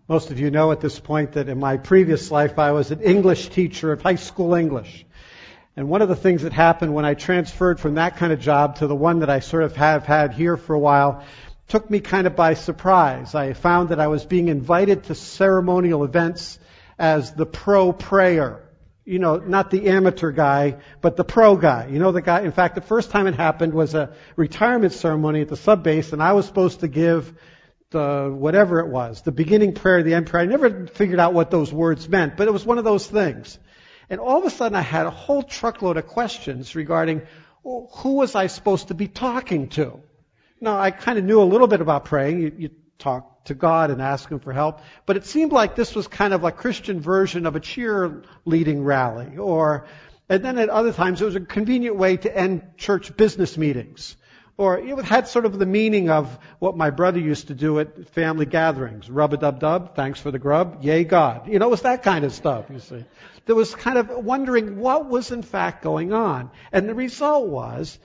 Most of you know at this point that in my previous life I was an English teacher of high school English. And one of the things that happened when I transferred from that kind of job to the one that I sort of have had here for a while took me kind of by surprise. I found that I was being invited to ceremonial events as the pro prayer. You know, not the amateur guy, but the pro guy. You know, the guy, in fact, the first time it happened was a retirement ceremony at the sub-base, and I was supposed to give whatever it was, the beginning prayer, the end prayer. I never figured out what those words meant, but it was one of those things. And all of a sudden I had a whole truckload of questions regarding who was I supposed to be talking to. Now, I kind of knew a little bit about praying. You talk to God and ask Him for help. But it seemed like this was kind of a Christian version of a cheerleading rally. And then at other times it was a convenient way to end church business meetings. Or it had sort of the meaning of what my brother used to do at family gatherings. Rub-a-dub-dub, thanks for the grub, yay God. You know, it was that kind of stuff, you see. There was kind of wondering what was in fact going on. And the result was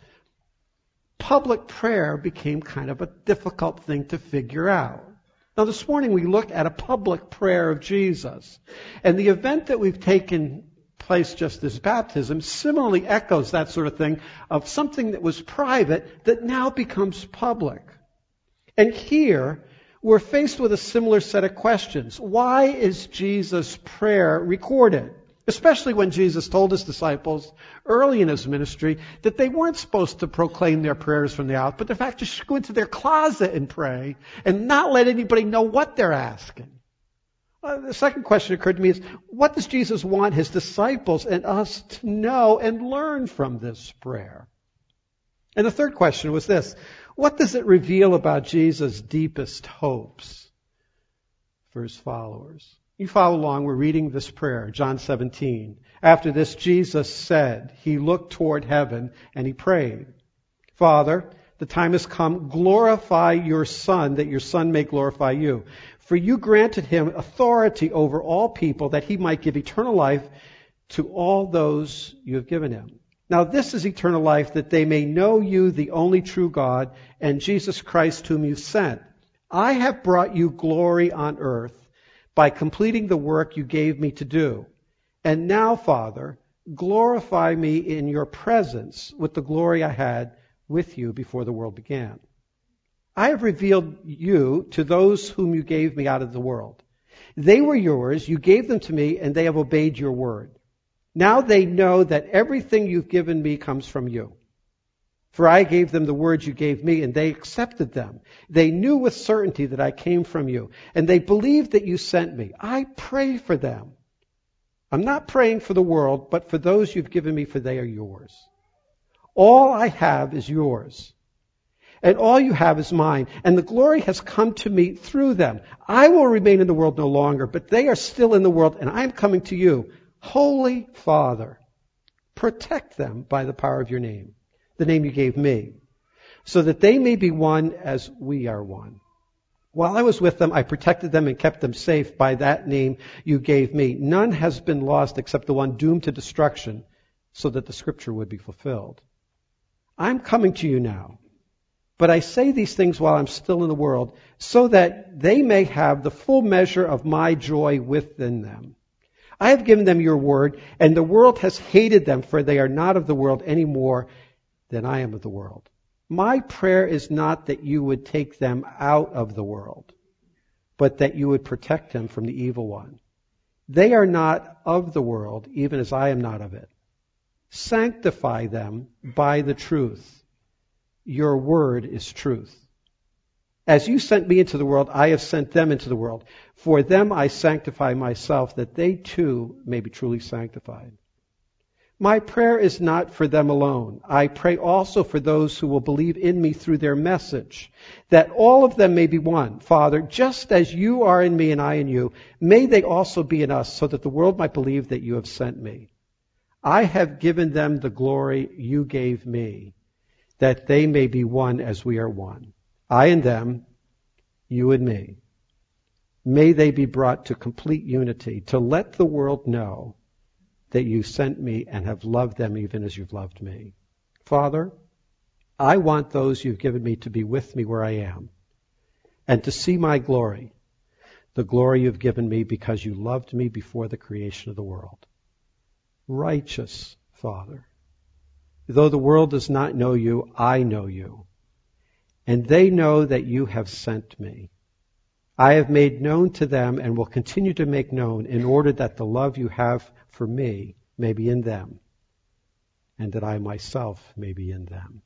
public prayer became kind of a difficult thing to figure out. Now this morning we look at a public prayer of Jesus. And the event that we've taken place just as baptism similarly echoes that sort of thing of something that was private that now becomes public. And here we're faced with a similar set of questions. Why is Jesus' prayer recorded? Especially when Jesus told His disciples early in His ministry that they weren't supposed to proclaim their prayers from the out, but in fact just go into their closet and pray and not let anybody know what they're asking. The second question occurred to me is, what does Jesus want His disciples and us to know and learn from this prayer? And the third question was this: what does it reveal about Jesus' deepest hopes for His followers? You follow along, we're reading this prayer, John 17. After this, Jesus said, He looked toward heaven and He prayed, Father, the time has come, glorify your Son, that your Son may glorify you. For you granted Him authority over all people, that He might give eternal life to all those you have given Him. Now this is eternal life, that they may know you, the only true God, and Jesus Christ whom you sent. I have brought you glory on earth by completing the work you gave me to do. And now, Father, glorify me in your presence with the glory I had with you before the world began. I have revealed you to those whom you gave me out of the world. They were yours, you gave them to me, and they have obeyed your word. Now they know that everything you've given me comes from you. For I gave them the words you gave me, and they accepted them. They knew with certainty that I came from you, and they believed that you sent me. I pray for them. I'm not praying for the world, but for those you've given me, for they are yours. All I have is yours, and all you have is mine, and the glory has come to me through them. I will remain in the world no longer, but they are still in the world, and I am coming to you. Holy Father, protect them by the power of your name, the name you gave me, so that they may be one as we are one. While I was with them, I protected them and kept them safe by that name you gave me. None has been lost except the one doomed to destruction, so that the scripture would be fulfilled. I'm coming to you now, but I say these things while I'm still in the world, so that they may have the full measure of my joy within them. I have given them your word, and the world has hated them, for they are not of the world any more than I am of the world. My prayer is not that you would take them out of the world, but that you would protect them from the evil one. They are not of the world, even as I am not of it. Sanctify them by the truth. Your word is truth. As you sent me into the world, I have sent them into the world. For them I sanctify myself, that they too may be truly sanctified. My prayer is not for them alone. I pray also for those who will believe in me through their message, that all of them may be one. Father, just as you are in me and I in you, may they also be in us, so that the world might believe that you have sent me. I have given them the glory you gave me, that they may be one as we are one. I and them, you and me. May they be brought to complete unity, to let the world know that you sent me and have loved them even as you've loved me. Father, I want those you've given me to be with me where I am, and to see my glory, the glory you've given me because you loved me before the creation of the world. Righteous Father, though the world does not know you, I know you, and they know that you have sent me. I have made known to them and will continue to make known in order that the love you have for me may be in them, and that I myself may be in them.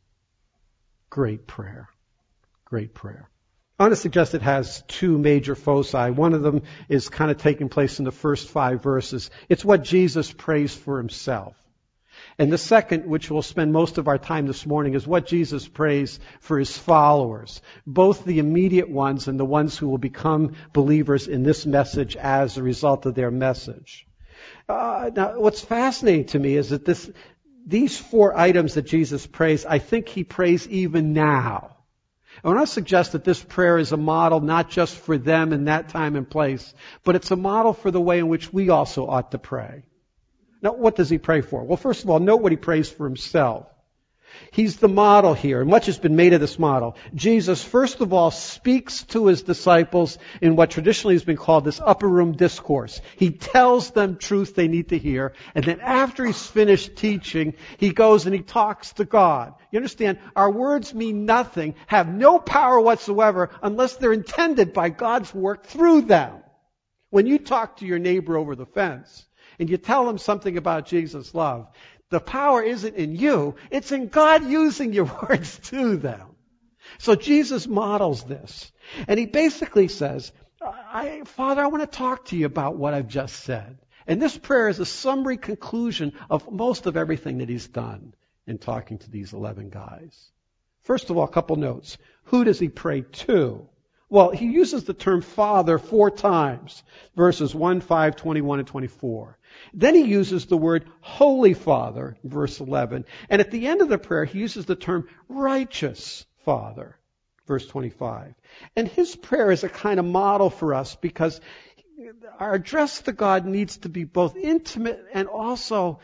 Great prayer. Great prayer. I want to suggest it has two major foci. One of them is kind of taking place in the first 5 verses. It's what Jesus prays for himself. And the second, which we'll spend most of our time this morning, is what Jesus prays for his followers, both the immediate ones and the ones who will become believers in this message as a result of their message. Now, what's fascinating to me is that these 4 items that Jesus prays, I think he prays even now. I want to suggest that this prayer is a model not just for them in that time and place, but it's a model for the way in which we also ought to pray. Now, what does he pray for? Well, first of all, note what he prays for himself. He's the model here, and much has been made of this model. Jesus, first of all, speaks to his disciples in what traditionally has been called this upper room discourse. He tells them truth they need to hear, and then after he's finished teaching, he goes and he talks to God. You understand? Our words mean nothing, have no power whatsoever, unless they're intended by God's work through them. When you talk to your neighbor over the fence, and you tell them something about Jesus' love, the power isn't in you, it's in God using your words to them. So Jesus models this. And he basically says, Father, I want to talk to you about what I've just said. And this prayer is a summary conclusion of most of everything that he's done in talking to these 11 guys. First of all, a couple notes. Who does he pray to? Well, he uses the term Father 4 times, verses 1, 5, 21, and 24. Then he uses the word Holy Father, verse 11. And at the end of the prayer, he uses the term Righteous Father, verse 25. And his prayer is a kind of model for us because our address to God needs to be both intimate and also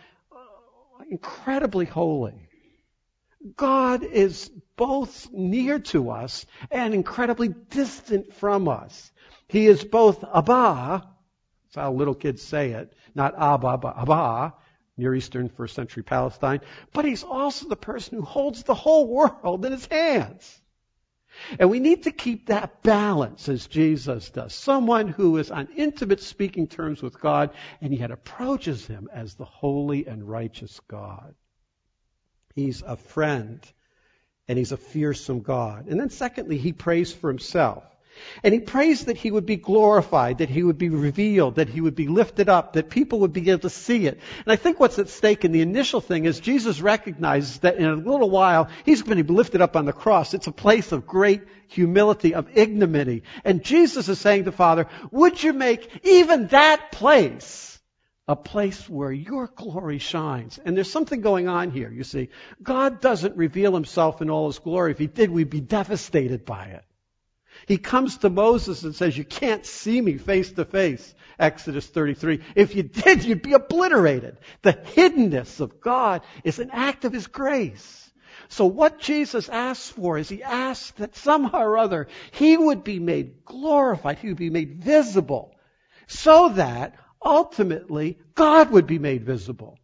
incredibly holy. God is both near to us and incredibly distant from us. He is both Abba, that's how little kids say it, not Abba, but Abba, Near Eastern, first century Palestine, but he's also the person who holds the whole world in his hands. And we need to keep that balance as Jesus does. Someone who is on intimate speaking terms with God and yet approaches him as the holy and righteous God. He's a friend, and he's a fearsome God. And then secondly, he prays for himself. And he prays that he would be glorified, that he would be revealed, that he would be lifted up, that people would be able to see it. And I think what's at stake in the initial thing is Jesus recognizes that in a little while, he's going to be lifted up on the cross. It's a place of great humility, of ignominy. And Jesus is saying to the Father, would you make even that place a place where your glory shines? And there's something going on here, you see. God doesn't reveal himself in all his glory. If he did, we'd be devastated by it. He comes to Moses and says, you can't see me face to face, Exodus 33. If you did, you'd be obliterated. The hiddenness of God is an act of his grace. So what Jesus asks for is he asks that somehow or other he would be made glorified, he would be made visible, so that ultimately God would be made visible.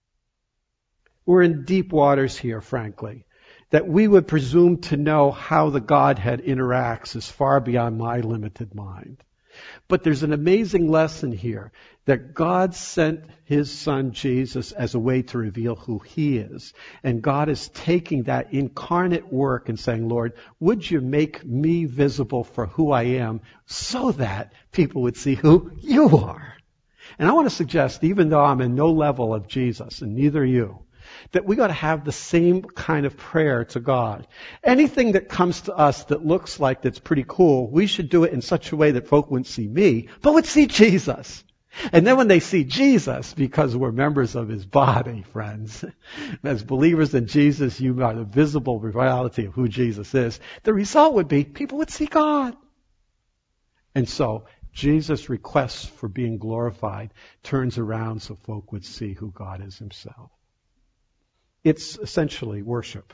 We're in deep waters here, frankly. That we would presume to know how the Godhead interacts is far beyond my limited mind. But there's an amazing lesson here that God sent his son Jesus as a way to reveal who he is. And God is taking that incarnate work and saying, Lord, would you make me visible for who I am so that people would see who you are? And I want to suggest, even though I'm in no level of Jesus, and neither you, that we got to have the same kind of prayer to God. Anything that comes to us that looks like that's pretty cool, we should do it in such a way that folk wouldn't see me, but would see Jesus. And then when they see Jesus, because we're members of his body, friends, as believers in Jesus, you are the visible reality of who Jesus is. The result would be people would see God. And so Jesus' request for being glorified turns around so folk would see who God is himself. It's essentially worship.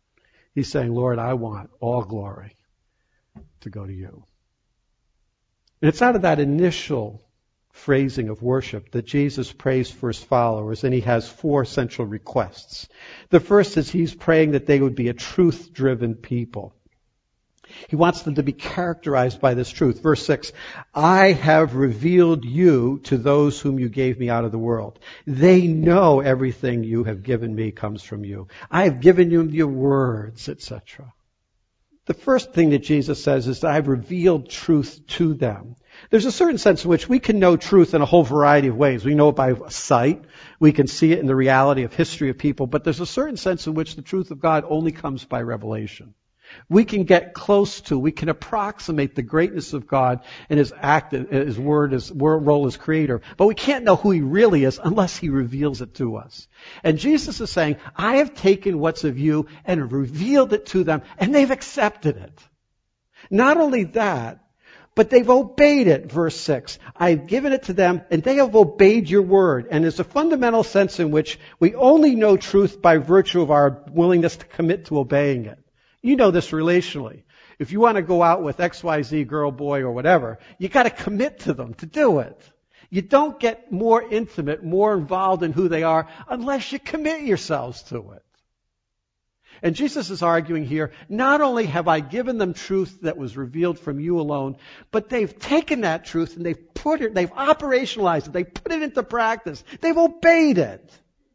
He's saying, Lord, I want all glory to go to you. And it's out of that initial phrasing of worship that Jesus prays for his followers, and he has 4 central requests. The first is he's praying that they would be a truth-driven people. He wants them to be characterized by this truth. Verse 6, I have revealed you to those whom you gave me out of the world. They know everything you have given me comes from you. I have given you your words, etc. The first thing that Jesus says is that I've revealed truth to them. There's a certain sense in which we can know truth in a whole variety of ways. We know it by sight. We can see it in the reality of history of people. But there's a certain sense in which the truth of God only comes by revelation. We can get close to, we can approximate the greatness of God and his act, his word, his role as creator. But we can't know who he really is unless he reveals it to us. And Jesus is saying, I have taken what's of you and revealed it to them, and they've accepted it. Not only that, but they've obeyed it, verse 6. I've given it to them, and they have obeyed your word. And there's a fundamental sense in which we only know truth by virtue of our willingness to commit to obeying it. You know this relationally. If you want to go out with XYZ girl, boy, or whatever, you got to commit to them to do it. You don't get more intimate, more involved in who they are unless you commit yourselves to it. And Jesus is arguing here, not only have I given them truth that was revealed from you alone, but they've taken that truth and they've operationalized it, they've put it into practice, they've obeyed it.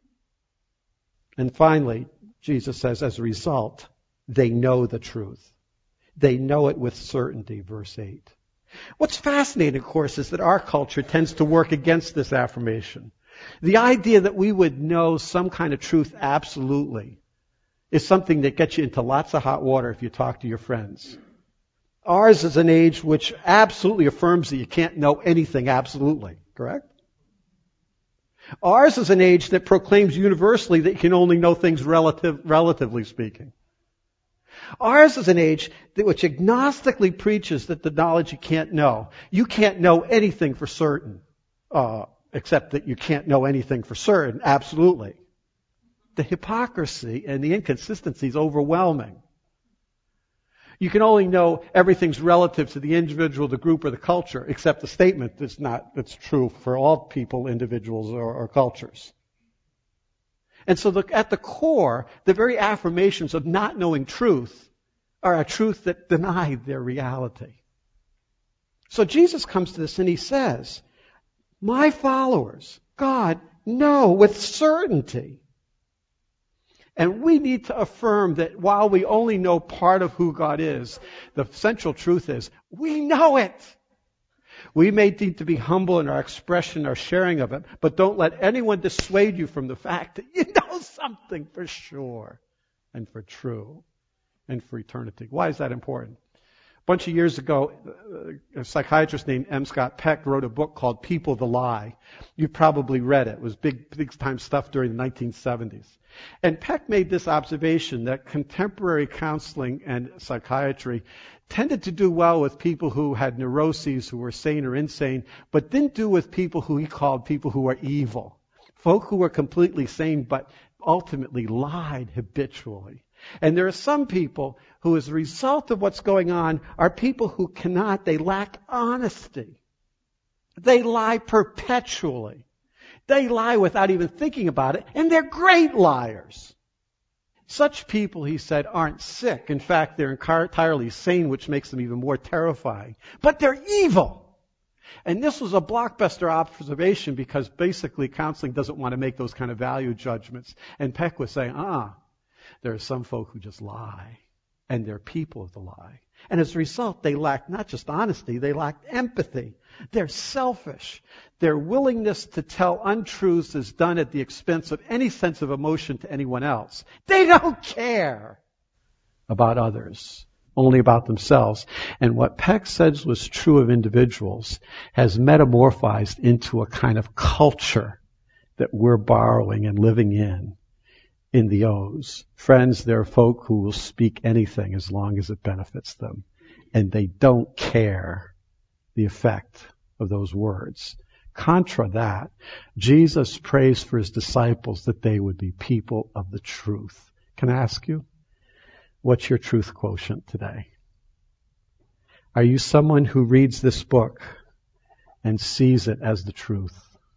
And finally, Jesus says, as a result, they know the truth. They know it with certainty, verse 8. What's fascinating, of course, is that our culture tends to work against this affirmation. The idea that we would know some kind of truth absolutely is something that gets you into lots of hot water if you talk to your friends. Ours is an age which absolutely affirms that you can't know anything absolutely, correct? Ours is an age that proclaims universally that you can only know things relatively speaking. Ours is an age which agnostically preaches that the knowledge you can't know. You can't know anything for certain, except that you can't know anything for certain, absolutely. The hypocrisy and the inconsistency is overwhelming. You can only know everything's relative to the individual, the group, or the culture, except the statement that's true for all people, individuals, or cultures. And so at the core, the very affirmations of not knowing truth are a truth that deny their reality. So Jesus comes to this and he says, my followers, God, know with certainty. And we need to affirm that while we only know part of who God is, the central truth is, we know it. We may need to be humble in our expression, our sharing of it, but don't let anyone dissuade you from the fact that you know something for sure and for true and for eternity. Why is that important? A bunch of years ago, a psychiatrist named M. Scott Peck wrote a book called People the Lie. You've probably read it. It was big time stuff during the 1970s. And Peck made this observation that contemporary counseling and psychiatry tended to do well with people who had neuroses, who were sane or insane, but didn't do with people who he called people who were evil. Folk who were completely sane but ultimately lied habitually. And there are some people who, as a result of what's going on, are people who they lack honesty. They lie perpetually. They lie without even thinking about it, and they're great liars. Such people, he said, aren't sick. In fact, they're entirely sane, which makes them even more terrifying. But they're evil. And this was a blockbuster observation because basically counseling doesn't want to make those kind of value judgments. And Peck was saying, there are some folk who just lie, and they're people of the lie. And as a result, they lack not just honesty, they lack empathy. They're selfish. Their willingness to tell untruths is done at the expense of any sense of emotion to anyone else. They don't care about others, only about themselves. And what Peck says was true of individuals has metamorphized into a kind of culture that we're borrowing and living in the O's. Friends, there are folk who will speak anything as long as it benefits them. And they don't care the effect of those words. Contra that, Jesus prays for his disciples that they would be people of the truth. Can I ask you, what's your truth quotient today? Are you someone who reads this book and sees it as the truth,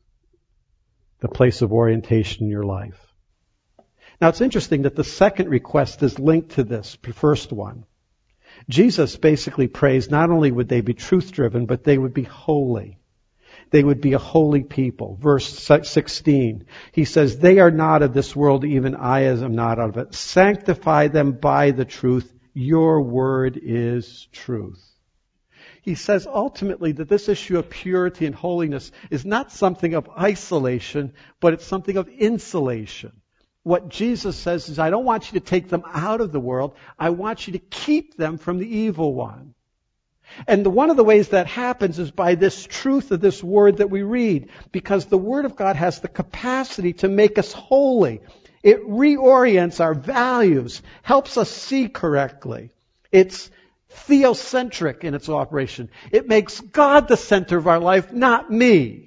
the place of orientation in your life? Now, it's interesting that the second request is linked to this, the first one. Jesus basically prays not only would they be truth-driven, but they would be holy. They would be a holy people. Verse 16, he says, they are not of this world, even I am not of it. Sanctify them by the truth. Your word is truth. He says ultimately that this issue of purity and holiness is not something of isolation, but it's something of insulation. What Jesus says is, I don't want you to take them out of the world. I want you to keep them from the evil one. And one of the ways that happens is by this truth of this word that we read, because the word of God has the capacity to make us holy. It reorients our values, helps us see correctly. It's theocentric in its operation. It makes God the center of our life, not me.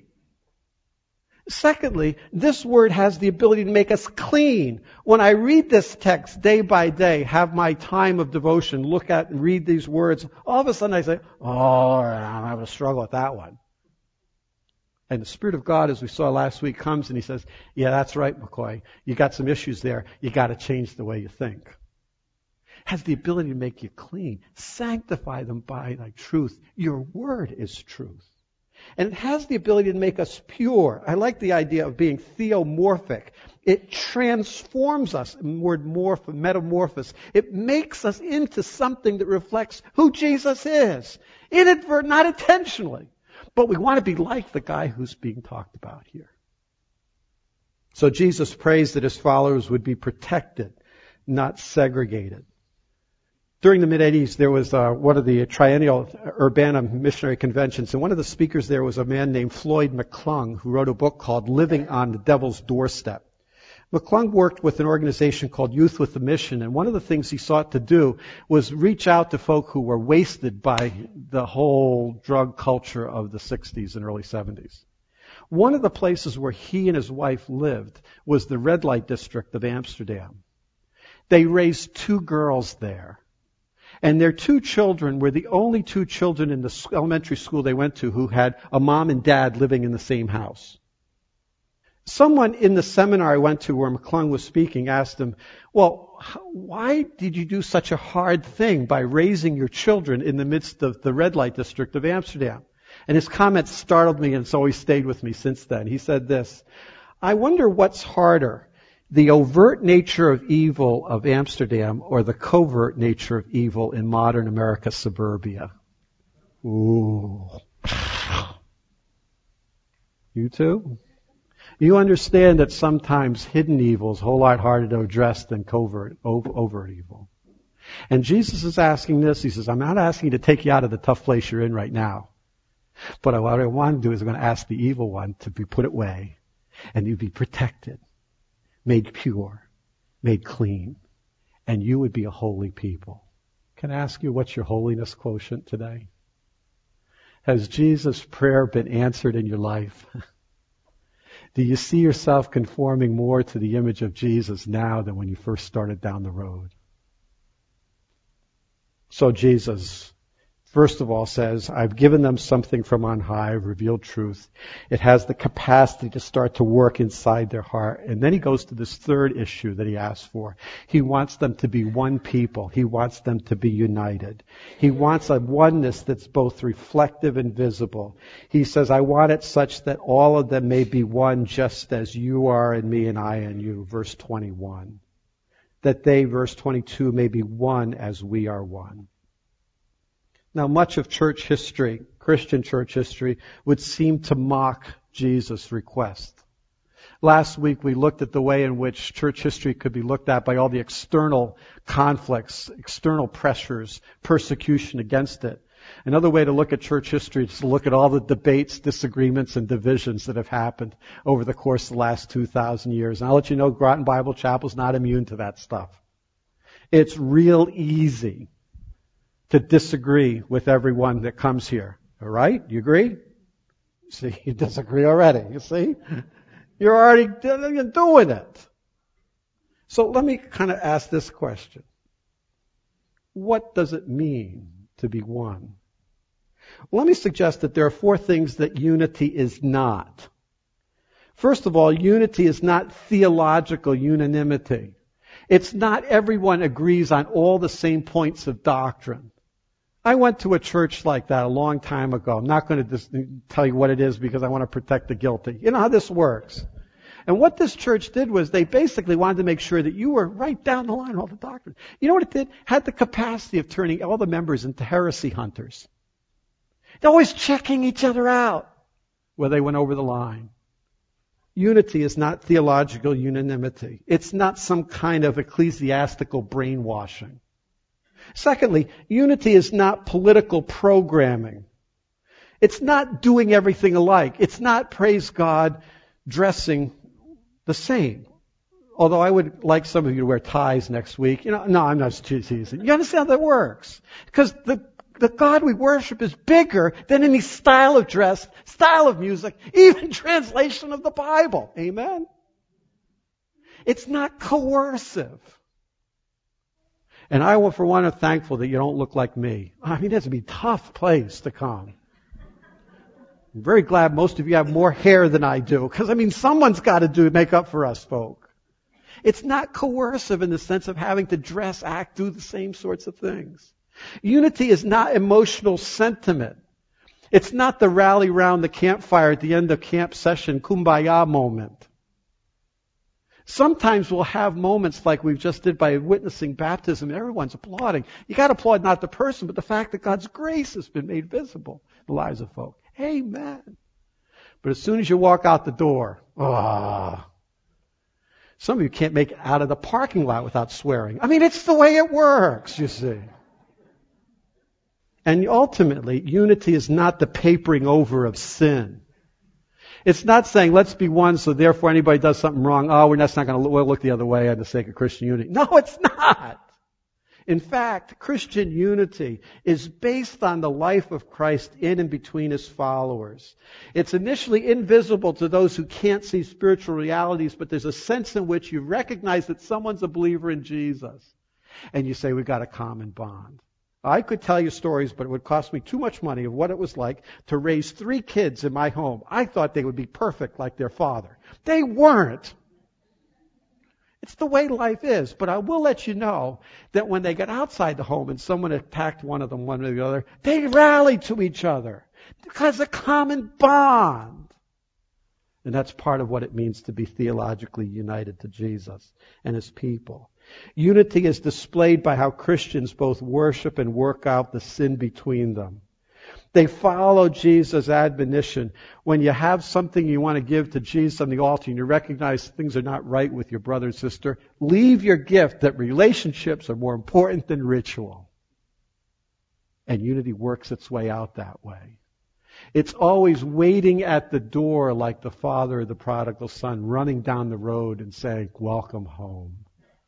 Secondly, this word has the ability to make us clean. When I read this text day by day, have my time of devotion, look at and read these words, all of a sudden I say, I'm having a struggle with that one. And the Spirit of God, as we saw last week, comes and He says, yeah, that's right, McCoy. You got some issues there. You got to change the way you think. Has the ability to make you clean. Sanctify them by thy truth. Your word is truth. And it has the ability to make us pure. I like the idea of being theomorphic. It transforms us. The word metamorphosis. It makes us into something that reflects who Jesus is. Inadvertent, not intentionally. But we want to be like the guy who's being talked about here. So Jesus prays that His followers would be protected, not segregated. During the mid-'80s, there was one of the Triennial Urbana Missionary Conventions, and one of the speakers there was a man named Floyd McClung, who wrote a book called Living on the Devil's Doorstep. McClung worked with an organization called Youth with a Mission, and one of the things he sought to do was reach out to folk who were wasted by the whole drug culture of the 60s and early 70s. One of the places where he and his wife lived was the red light district of Amsterdam. They raised 2 girls there. And their 2 children were the only 2 children in the elementary school they went to who had a mom and dad living in the same house. Someone in the seminar I went to where McClung was speaking asked him, well, why did you do such a hard thing by raising your children in the midst of the red light district of Amsterdam? And his comment startled me, and it's always stayed with me since then. He said this, I wonder what's harder, the overt nature of evil of Amsterdam or the covert nature of evil in modern America suburbia? Ooh. You too? You understand that sometimes hidden evil is a whole lot harder to address than overt evil. And Jesus is asking this. He says, I'm not asking you to take you out of the tough place you're in right now. But what I want to do is I'm going to ask the evil one to be put away and you be protected, made pure, made clean, and you would be a holy people. Can I ask you, what's your holiness quotient today? Has Jesus' prayer been answered in your life? Do you see yourself conforming more to the image of Jesus now than when you first started down the road? So Jesus, first of all, says, I've given them something from on high, revealed truth. It has the capacity to start to work inside their heart. And then he goes to this third issue that he asks for. He wants them to be one people. He wants them to be united. He wants a oneness that's both reflective and visible. He says, I want it such that all of them may be one just as you are in me and I in you. Verse 21. That they, verse 22, may be one as we are one. Now, much of church history, Christian church history, would seem to mock Jesus' request. Last week we looked at the way in which church history could be looked at by all the external conflicts, external pressures, persecution against it. Another way to look at church history is to look at all the debates, disagreements, and divisions that have happened over the course of the last 2,000 years. And I'll let you know, Groton Bible Chapel is not immune to that stuff. It's real easy to disagree with everyone that comes here. All right? You agree? See, you disagree already. You see? You're already doing it. So let me kind of ask this question. What does it mean to be one? Well, let me suggest that there are 4 things that unity is not. First of all, unity is not theological unanimity. It's not everyone agrees on all the same points of doctrine. I went to a church like that a long time ago. I'm not going to tell you what it is because I want to protect the guilty. You know how this works. And what this church did was they basically wanted to make sure that you were right down the line all the doctrine. You know what it did? Had the capacity of turning all the members into heresy hunters. They're always checking each other out where they went over the line. Unity is not theological unanimity. It's not some kind of ecclesiastical brainwashing. Secondly, unity is not political programming. It's not doing everything alike. It's not, praise God, dressing the same. Although I would like some of you to wear ties next week. No, I'm not teasing. You understand how that works? Because the God we worship is bigger than any style of dress, style of music, even translation of the Bible. Amen? It's not coercive. And I, for one, am thankful that you don't look like me. I mean, that's a tough place to come. I'm very glad most of you have more hair than I do, because, someone's got to make up for us folk. It's not coercive in the sense of having to dress, act, do the same sorts of things. Unity is not emotional sentiment. It's not the rally round the campfire at the end of camp session, kumbaya moment. Sometimes we'll have moments like we've just did by witnessing baptism. Everyone's applauding. You got to applaud not the person, but the fact that God's grace has been made visible in the lives of folk. Amen. But as soon as you walk out the door, some of you can't make it out of the parking lot without swearing. It's the way it works, you see. And ultimately, unity is not the papering over of sin. It's not saying, let's be one, so therefore anybody does something wrong, we're just not going to look the other way on the sake of Christian unity. No, it's not. In fact, Christian unity is based on the life of Christ in and between His followers. It's initially invisible to those who can't see spiritual realities, but there's a sense in which you recognize that someone's a believer in Jesus. And you say, we've got a common bond. I could tell you stories, but it would cost me too much money of what it was like to raise 3 kids in my home. I thought they would be perfect like their father. They weren't. It's the way life is. But I will let you know that when they got outside the home and someone attacked one of them, one or the other, they rallied to each other because of a common bond. And that's part of what it means to be theologically united to Jesus and His people. Unity is displayed by how Christians both worship and work out the sin between them. They follow Jesus' admonition. When you have something you want to give to Jesus on the altar and you recognize things are not right with your brother and sister, leave your gift, that relationships are more important than ritual. And unity works its way out that way. It's always waiting at the door like the father of the prodigal son, running down the road and saying, welcome home.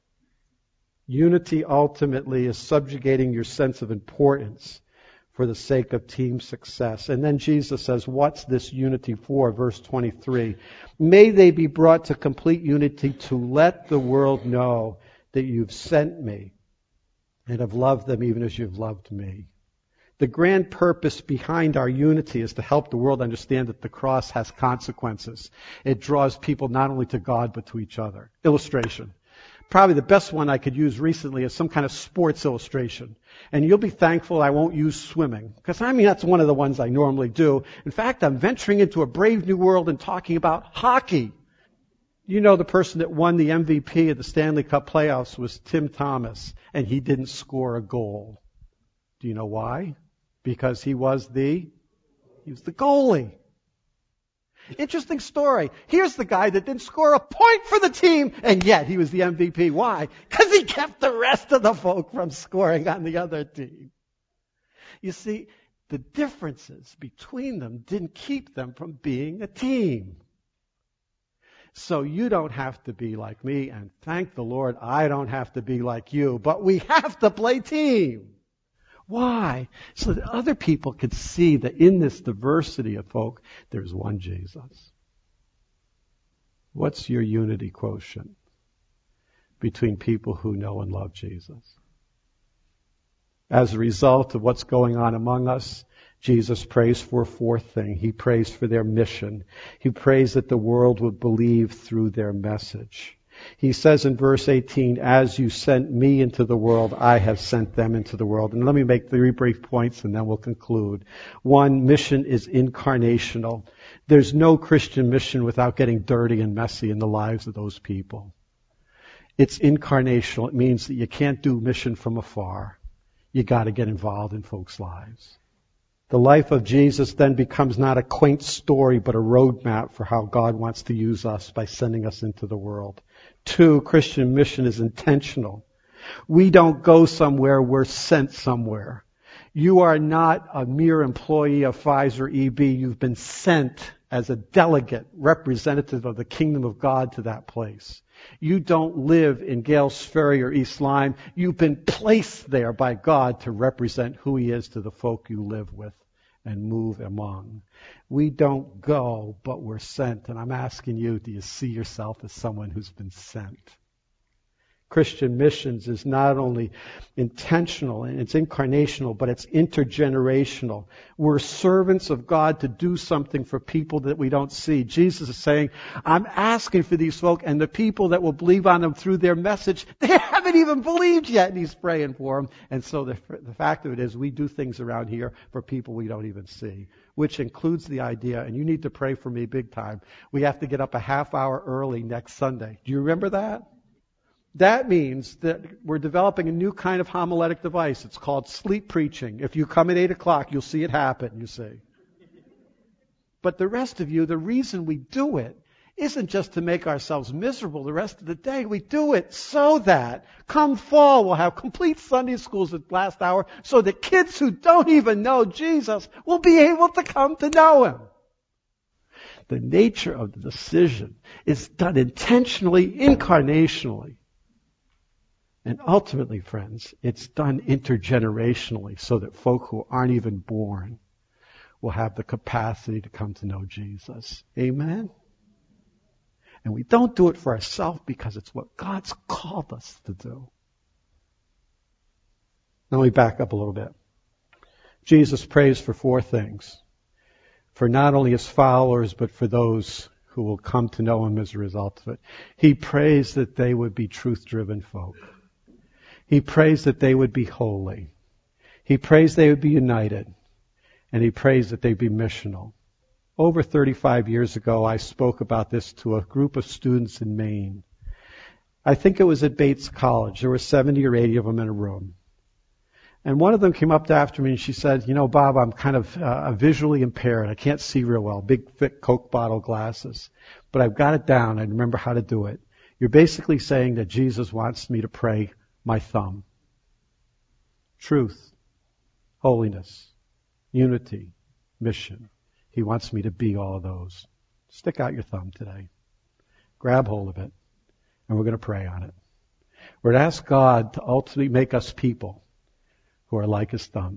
Unity ultimately is subjugating your sense of importance for the sake of team success. And then Jesus says, what's this unity for? Verse 23. May they be brought to complete unity to let the world know that you've sent me and have loved them even as you've loved me. The grand purpose behind our unity is to help the world understand that the cross has consequences. It draws people not only to God but to each other. Illustration. Probably the best one I could use recently is some kind of sports illustration. And you'll be thankful I won't use swimming. Because that's one of the ones I normally do. In fact, I'm venturing into a brave new world and talking about hockey. You know the person that won the MVP of the Stanley Cup playoffs was Tim Thomas. And he didn't score a goal. Do you know why? Because he was the goalie. Interesting story. Here's the guy that didn't score a point for the team, and yet he was the MVP. Why? Because he kept the rest of the folk from scoring on the other team. You see, the differences between them didn't keep them from being a team. So you don't have to be like me, and thank the Lord I don't have to be like you, but we have to play team. Why? So that other people could see that in this diversity of folk, there's one Jesus. What's your unity quotient between people who know and love Jesus? As a result of what's going on among us, Jesus prays for a fourth thing. He prays for their mission. He prays that the world would believe through their message. He says in verse 18, as you sent me into the world, I have sent them into the world. And let me make 3 brief points and then we'll conclude. 1, mission is incarnational. There's no Christian mission without getting dirty and messy in the lives of those people. It's incarnational. It means that you can't do mission from afar. You got to get involved in folks' lives. The life of Jesus then becomes not a quaint story, but a roadmap for how God wants to use us by sending us into the world. 2, Christian mission is intentional. We don't go somewhere, we're sent somewhere. You are not a mere employee of Pfizer EB. You've been sent as a delegate, representative of the kingdom of God to that place. You don't live in Gales Ferry or East Lyme. You've been placed there by God to represent who He is to the folk you live with and move among. We don't go, but we're sent. And I'm asking you, do you see yourself as someone who's been sent? Christian missions is not only intentional and it's incarnational, but it's intergenerational. We're servants of God to do something for people that we don't see. Jesus is saying, I'm asking for these folk and the people that will believe on them through their message, they haven't even believed yet, and He's praying for them. And so the fact of it is we do things around here for people we don't even see, which includes the idea, and you need to pray for me big time, we have to get up a half hour early next Sunday. Do you remember that? That means that we're developing a new kind of homiletic device. It's called sleep preaching. If you come at 8 o'clock, you'll see it happen, you see. But the rest of you, the reason we do it isn't just to make ourselves miserable the rest of the day. We do it so that come fall, we'll have complete Sunday schools at last hour so that kids who don't even know Jesus will be able to come to know Him. The nature of the decision is done intentionally, incarnationally. And ultimately, friends, it's done intergenerationally so that folk who aren't even born will have the capacity to come to know Jesus. Amen? And we don't do it for ourselves because it's what God's called us to do. Now let me back up a little bit. Jesus prays for 4 things. For not only His followers, but for those who will come to know Him as a result of it. He prays that they would be truth-driven folk. He prays that they would be holy. He prays they would be united. And He prays that they be missional. Over 35 years ago, I spoke about this to a group of students in Maine. I think it was at Bates College. There were 70 or 80 of them in a room. And one of them came up after me and she said, you know, Bob, I'm kind of visually impaired. I can't see real well. Big, thick Coke bottle glasses. But I've got it down. I remember how to do it. You're basically saying that Jesus wants me to pray my thumb. Truth, holiness, unity, mission. He wants me to be all of those. Stick out your thumb today. Grab hold of it. And we're going to pray on it. We're going to ask God to ultimately make us people who are like His thumb.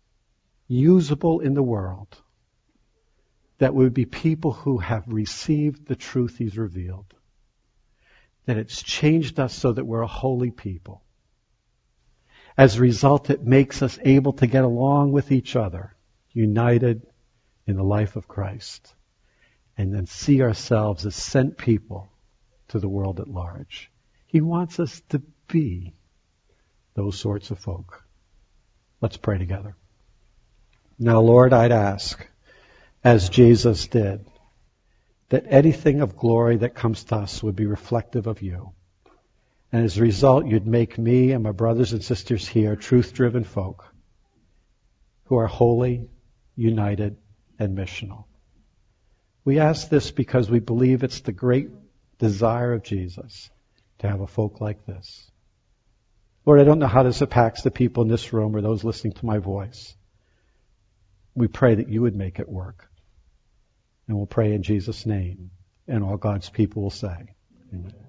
Usable in the world. That we would be people who have received the truth He's revealed. That it's changed us so that we're a holy people. As a result, it makes us able to get along with each other, united in the life of Christ, and then see ourselves as sent people to the world at large. He wants us to be those sorts of folk. Let's pray together. Now, Lord, I'd ask, as Jesus did, that anything of glory that comes to us would be reflective of You. And as a result, You'd make me and my brothers and sisters here truth-driven folk who are holy, united, and missional. We ask this because we believe it's the great desire of Jesus to have a folk like this. Lord, I don't know how this impacts the people in this room or those listening to my voice. We pray that You would make it work. And we'll pray in Jesus' name. And all God's people will say, Amen.